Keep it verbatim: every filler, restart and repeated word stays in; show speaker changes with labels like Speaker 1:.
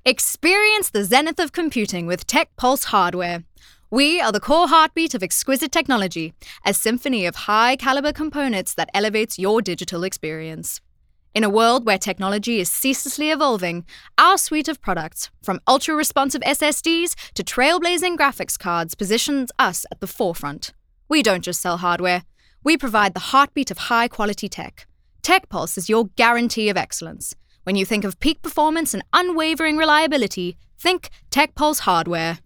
Speaker 1: Experience the zenith of computing with TechPulse hardware. We are the core heartbeat of exquisite technology, a symphony of high-caliber components that elevates your digital experience. In a world where technology is ceaselessly evolving, our suite of products, from ultra-responsive S S Ds to trailblazing graphics cards, positions us at the forefront. We don't just sell hardware. We provide the heartbeat of high-quality tech. TechPulse is your guarantee of excellence. When you think of peak performance and unwavering reliability, think TechPulse hardware.